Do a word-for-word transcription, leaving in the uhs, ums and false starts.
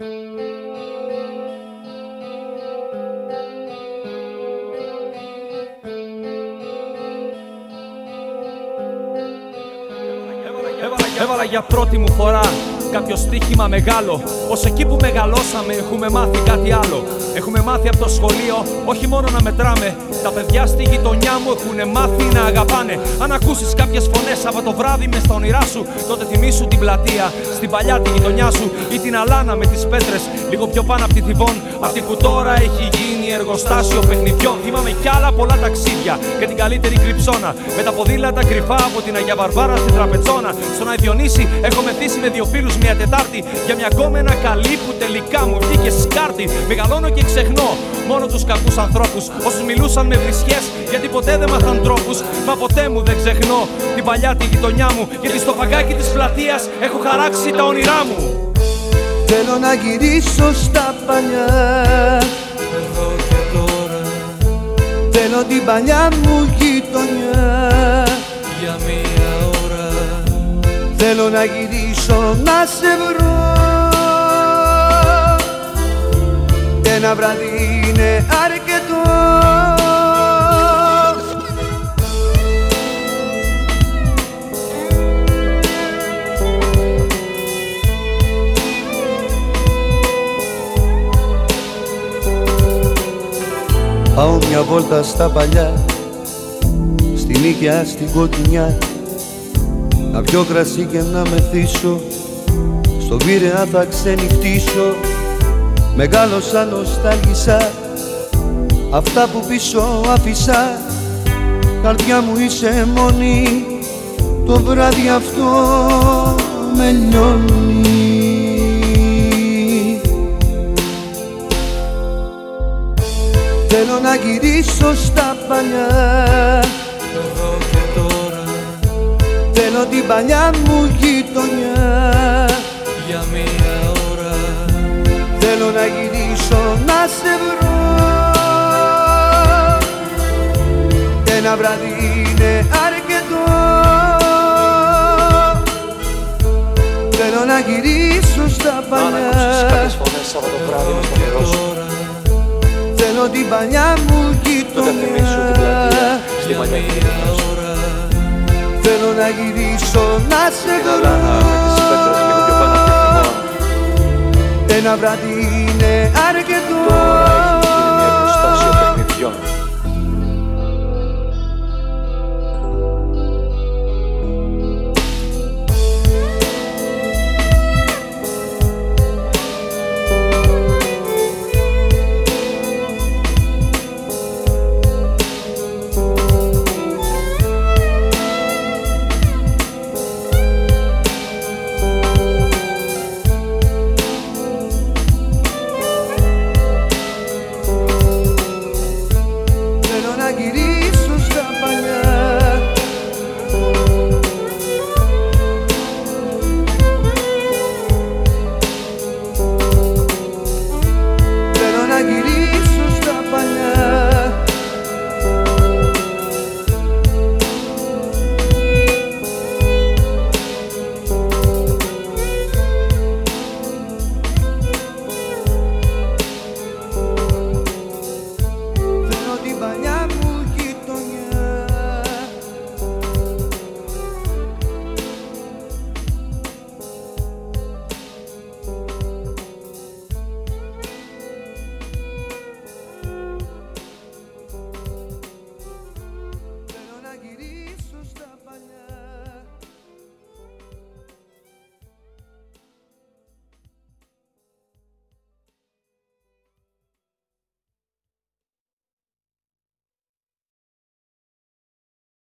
Έβαλα για πρώτη μου φορά κάποιο στοίχημα μεγάλο. Ως εκεί που μεγαλώσαμε έχουμε μάθει κάτι άλλο. Έχουμε μάθει από το σχολείο όχι μόνο να μετράμε. Τα παιδιά στη γειτονιά μου έχουν μάθει να αγαπάνε. Αν ακούσεις κάποιες φωνές από το βράδυ μες στα όνειρά σου, τότε θυμήσου την πλατεία, στην παλιά τη γειτονιά σου, ή την αλάνα με τις πέτρες λίγο πιο πάνω από τη Θηβών. Αυτή που τώρα έχει γίνει εργοστάσιο παιχνιδιών. Θυμάμαι κι άλλα πολλά ταξίδια και την καλύτερη κρυψώνα. Με τα ποδήλατα κρυφά από την Αγία Βαρβάρα στην Τραπετσόνα. Στον Άι Διονύση έχω μεθύσει με δύο φίλους μια Τετάρτη για μια γκόμενα καλή που τελικά μου βγήκε σκάρτη. Μεγαλώνω και ξεχνώ μόνο τους κακούς ανθρώπους, όσους μιλούσαν με βρισιές γιατί ποτέ δεν μάθαν τρόπους. Μα ποτέ μου δεν ξεχνώ την παλιά τη γειτονιά μου, γιατί στο φαγκάκι της πλατείας έχω χαράξει τα όνειρά μου. Θέλω να γυρίσω στα παλιά, εδώ και τώρα. θέλω την παλιά μου γειτονιά Για μία ώρα. θέλω να γυρίσω να σε βρω. Ένα βράδυ είναι αρκετό. Πάω μια βόλτα στα παλιά, στη νύχια, στην κοκκινιά, να πιω κρασί και να μεθύσω, στον Πειραιά θα ξενυχτήσω. Μεγάλωσα, νοστάλγησα, αυτά που πίσω άφησα. Καρδιά μου είσαι μόνη, το βράδυ αυτό με λιώνει. Θέλω να γυρίσω στα παλιά, εδώ και τώρα. θέλω την παλιά μου γειτονιά Για μία ώρα. θέλω να γυρίσω να σε βρω. Ένα βράδυ είναι αρκετό. Θέλω να γυρίσω στα παλιά. Αν ακούσεις κάποιες φωνές από το βράδυ μες στο νερό σου, θέλω την παλιά μου τότε θυμήσου την πλατεία στη παλιά γειτονιά σου. θέλω να γυρίσω να σε Την αλάνα με τις πέτρες λίγο πιο πάνω από τη Θηβών. Ένα βράδυ είναι αρκετό.